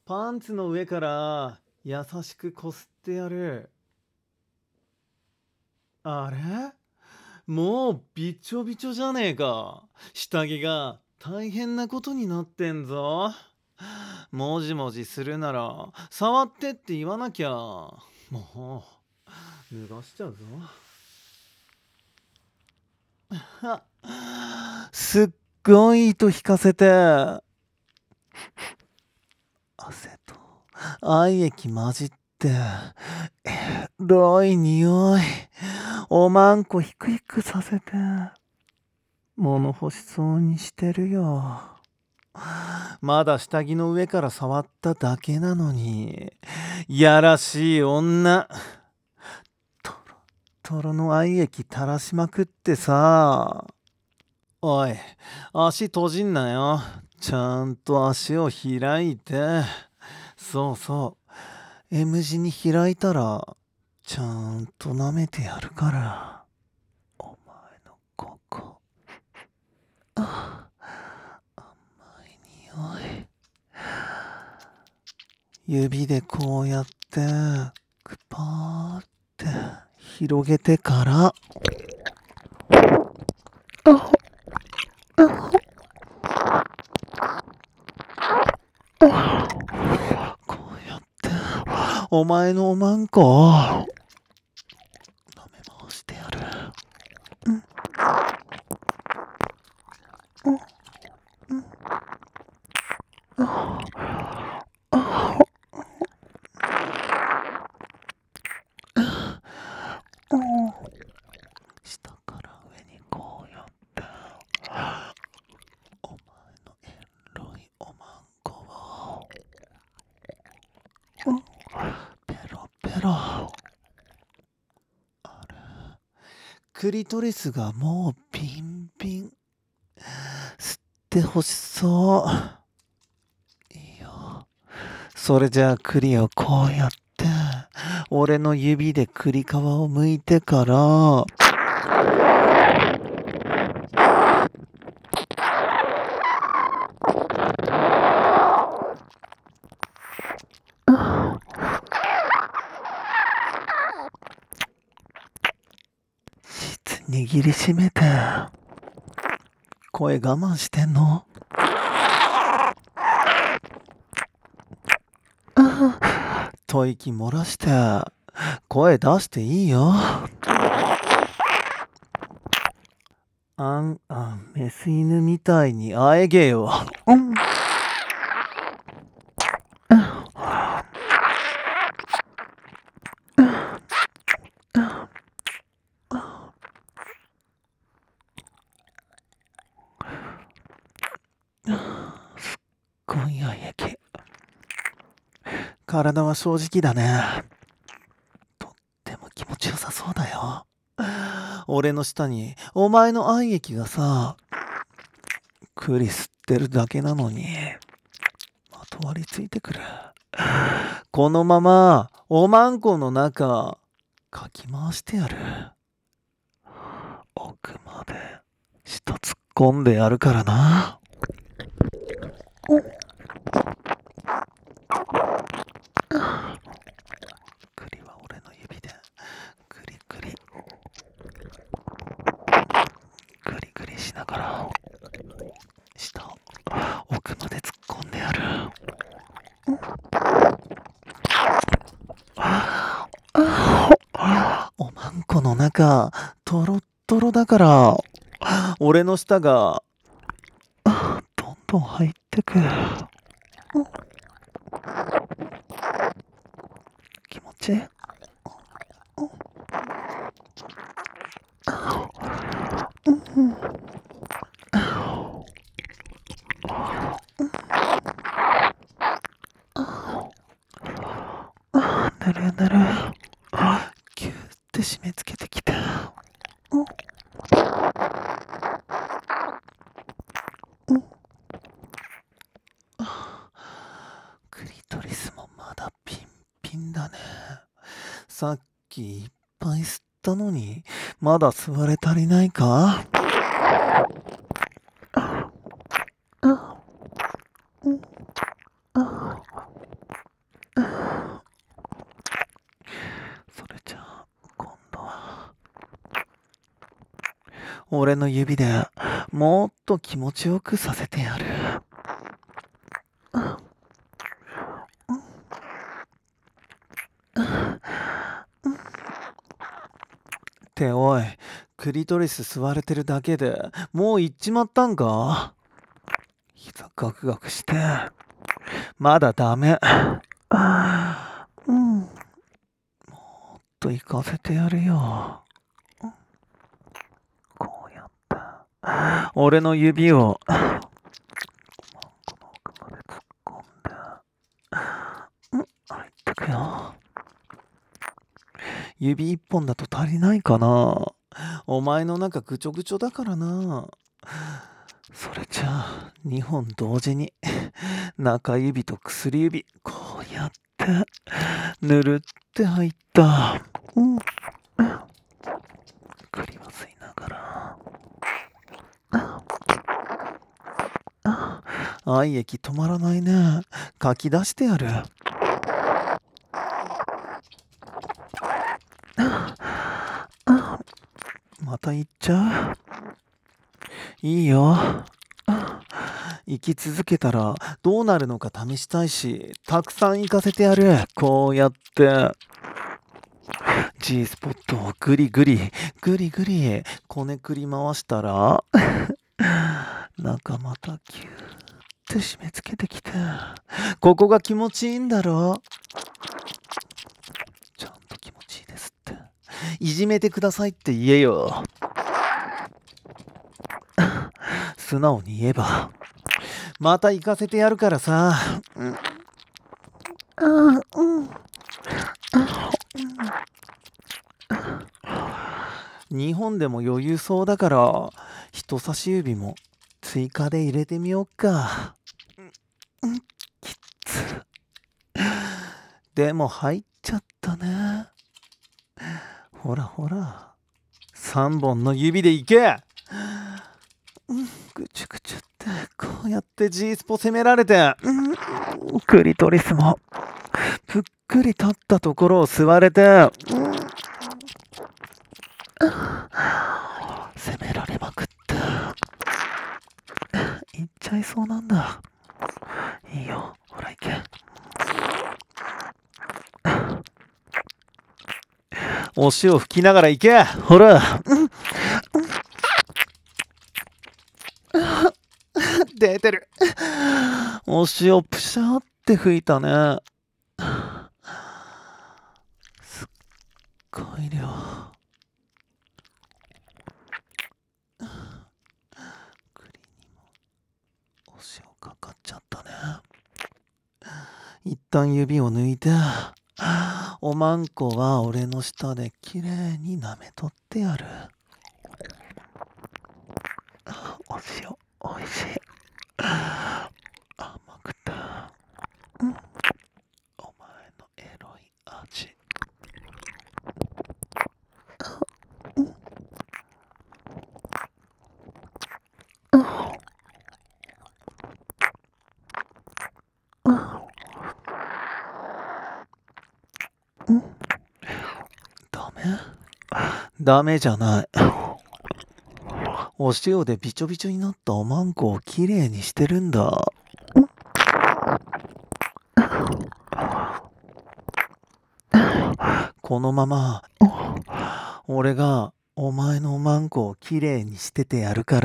パンツの上から優しくこすってやる。あれ、もうびちょびちょじゃねえか。下着が大変なことになってんぞ。もじもじするなら触ってって言わなきゃ。もう脱がしちゃうぞ。すっごい糸引かせて、汗と愛液混じってエロい匂い、おまんこひくひくさせて物欲しそうにしてるよ。まだ下着の上から触っただけなのに、やらしい女。トロトロの愛液垂らしまくってさ。おい、足閉じんなよ。ちゃんと足を開いて。そうそう。M 字に開いたら、ちゃんと舐めてやるから。お前のここ。あ、甘い匂い。指でこうやって、くぱーって広げてから、こうやって、お前のおまんこを、舐め回してやる。下から上にこうやって、お前のエロいおまんこを、ペロペロ。あれ、クリトリスがもうビンビン。吸ってほしそう。いいよ。それじゃあ栗をこうやって、俺の指で栗皮を剥いてから、握りしめて、声我慢してんの？吐息漏らして、声出していいよ。あんあん、メス犬みたいにあえげよ。今夜液。体は正直だね。とっても気持ちよさそうだよ。俺の下にお前の愛液がさ、クリ吸ってるだけなのに、まとわりついてくる。このままおまんこの中、かき回してやる。奥まで舌突っ込んでやるからな。栗は俺の指でクリクリクリクリしながら舌を奥まで突っ込んでやる。おまんこの中トロットロだから、俺の舌がどんどん入ってく。気持ちいい。ぬるぬる。ぎゅーって締め付けてきて。クリトリスもまだピンピンだね。さっきいっぱい吸ったのに、まだ吸われ足りないか？ 俺の指でもっと気持ちよくさせてやる。っておい、クリトリス吸われてるだけでもう行っちまったんか？膝ガクガクして。まだダメ。もっと行かせてやるよ。こうやって俺の指をこの奥まで突っ込んで、入ってくよ。指一本だと足りないかな。お前の中ぐちょぐちょだからな。それじゃあ2本同時に中指と薬指こうやってぬるって入った。栗は吸いながら。愛液止まらないね。書き出してやる。また行っちゃう？いいよ。生き続けたらどうなるのか試したいし、たくさん行かせてやる。こうやって G スポットをグリグリグリグリこねくり回したら中またキューって締め付けてきて、ここが気持ちいいんだろ？ちゃんと気持ちいいですって、いじめてくださいって言えよ。素直に言えばまた行かせてやるからさ。日本でも余裕そうだから人差し指も追加で入れてみよっか。きっつ。でも入っちゃったね。ほらほら、3本の指でいけ。ぐちゅぐちゅってこうやって G スポ攻められて、クリトリスもぷっくり立ったところを吸われて、攻められまくって、いっちゃいそうなんだ。いいよ、ほら行け。お塩吹きながら行け。ほら。出てる。お塩プシャーって吹いたね。すっごい量。栗にもお塩かかっちゃったね。一旦指を抜いて、おまんこは俺の舌できれいに舐めとってやる。お塩おいしい。甘くて、お前のエロい味。ダメ？ダメじゃない。お塩でびちょびちょになったおまんこをきれいにしてるんだ。このまま俺がお前のおまんこをきれいにしててやるから、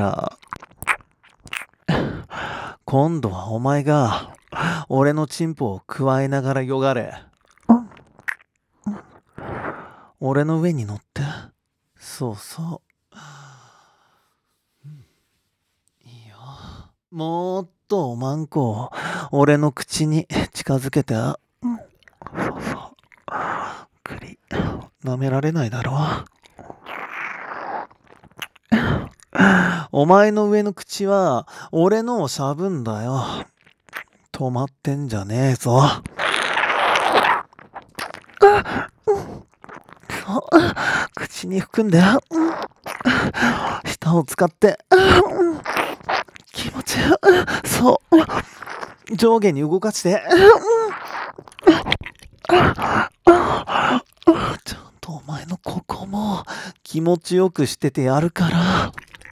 今度はお前が俺のチンポをくわえながらよがれ。俺の上に乗って。そうそう、いいよ。もっとおまんこを俺の口に近づけて。そうそう、栗舐められないだろ。お前の上の口は俺のをしゃぶんだよ。止まってんじゃねえぞ。そう、口に含んで、舌を使って、気持ちよ、そう、上下に動かして、ちゃんとお前のここも気持ちよくしててやるから。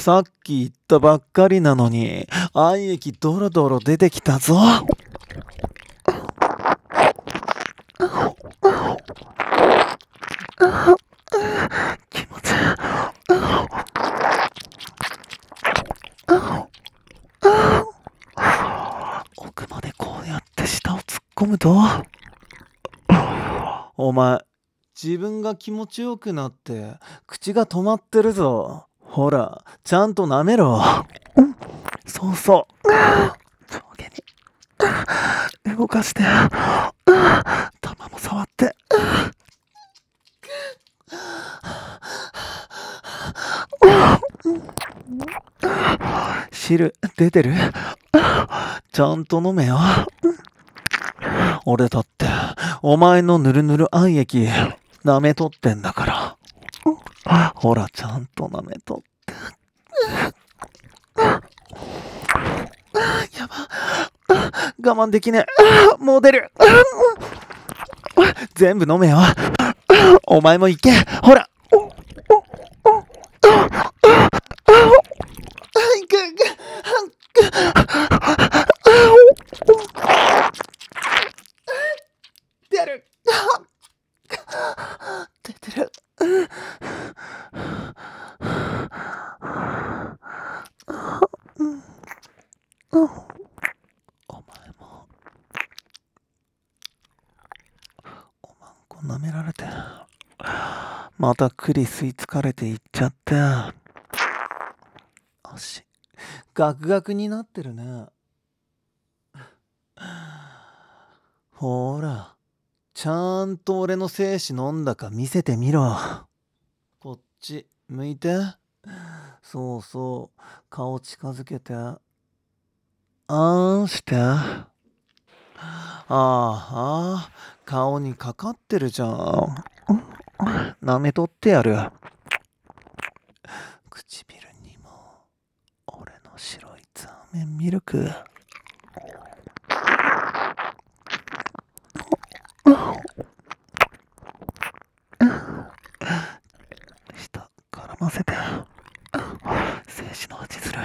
さっき言ったばっかりなのに、愛液ドロドロ出てきたぞ。気持ちいい。奥までこうやって舌を突っ込むと、お前、自分が気持ちよくなって口が止まってるぞ。ほら、ちゃんと舐めろ。そうそう。上下に動かして、玉も触って。汁出てる？ちゃんと飲めよ。俺だってお前のぬるぬる愛液舐めとってんだから。ほら、ちゃんと舐めとって。やば。我慢できねえ。もう出る。全部飲めよ。お前も行け。ほら。出る。出てる。お前もおまんこ舐められて、また栗吸い付かれていっちゃって、足ガクガクになってるね。ほら、ちゃんと俺の精子飲んだか見せてみろ。こっち向いて。そうそう、顔近づけて。あーんして。ああ、顔にかかってるじゃん。舐めとってやる。唇にも俺の白いザーメンミルク。舌絡ませて。精子の味する。